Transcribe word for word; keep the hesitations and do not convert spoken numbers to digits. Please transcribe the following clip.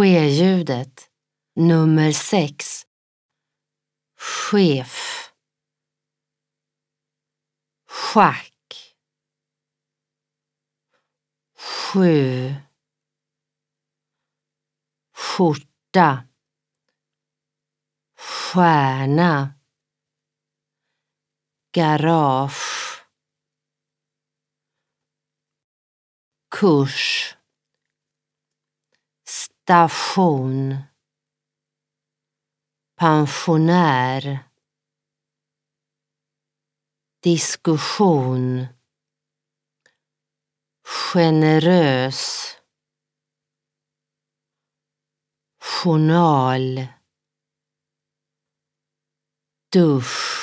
Ske-ljudet. Nummer sex. Chef. Schack. Sju. Skjorta. Stjärna. Garage. Kurs. Station. Pensionär. Diskussion. Generös. Journal. Dusch.